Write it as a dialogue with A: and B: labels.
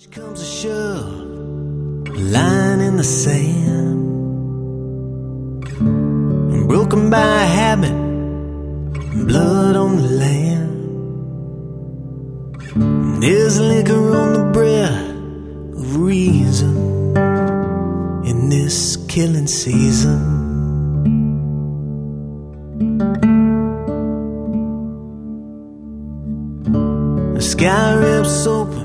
A: Comes a shove, line in the sand, broken by habit, blood on the land. There's liquor on the breath of reason in this killing season. The sky rips open